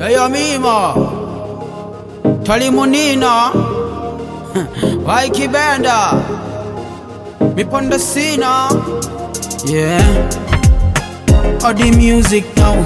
yo Mima, Tali Munina, Waiki Benda, Miponda Sina, yeah. All the music now,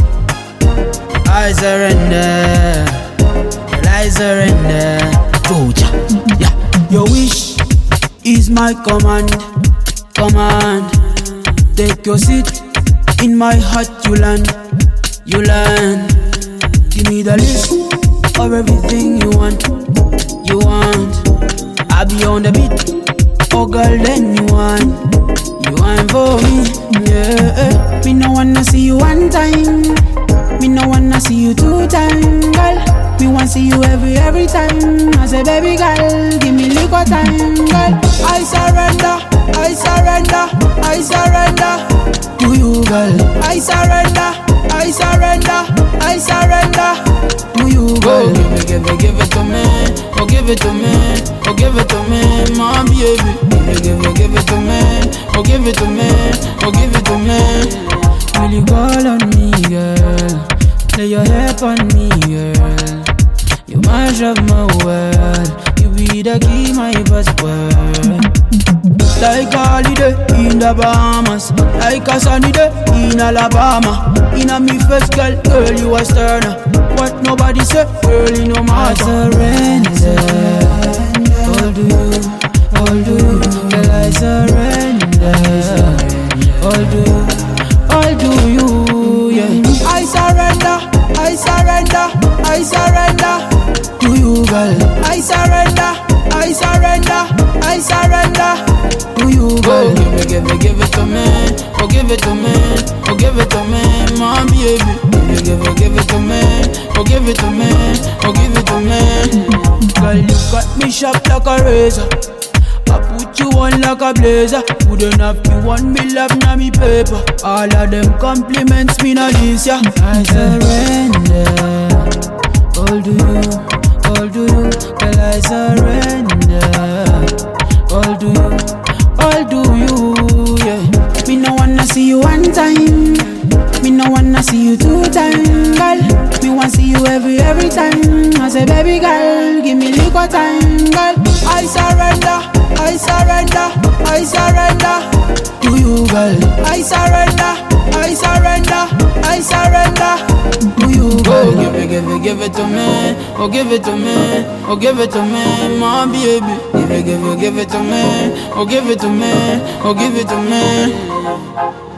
I surrender, I surrender. Yeah. Your wish is my command, command. Take your seat in my heart, you land, you land. Give me the list of everything you want, you want. I'll be on the beat, oh girl, then you want for me, yeah. Me no wanna see you one time, me no wanna see you two times, girl. Me wanna see you every time. I say baby girl, give me little time, girl. I surrender, I surrender, I surrender to you, girl. I surrender, I surrender, I surrender to you, girl. Oh, give it to me, oh give it to me, oh give it to me, my baby. Give it to me, oh give it to me, oh give it to me. Will you call on me, girl? Lay your head on me, girl. You mash up my world. You be the key, my password. Like a holiday in the Bahamas, like a sunny day in Alabama. In a me first girl, girl you a sterner. What nobody say, girl you no matter. I surrender, all to you, all to you. Girl I surrender, all to you, yeah. I surrender, I surrender, I surrender to you, girl. I surrender, I surrender, I surrender to you, girl. Oh, give it to me, oh give it to me, oh give it to me, my baby. Give it to me, oh give it to me, oh give it to me. Girl, you got me sharp like a razor. I put you on like a blazer. Wouldn't have you want me love na me paper. All of them compliments me na this, yeah. I surrender, all to you, all to you. Girl I surrender, all to you, all to you, yeah. Me no wanna see you one time, me no wanna see you two times, girl. Me wanna see you every time. I say baby girl, give me little time, girl. I surrender, I surrender, I surrender to you, girl. I surrender, I surrender, I surrender to you, girl. Oh, give it to me, oh give it to me, oh give it to me, my baby. Give it to me, oh give it to me, oh give it to me.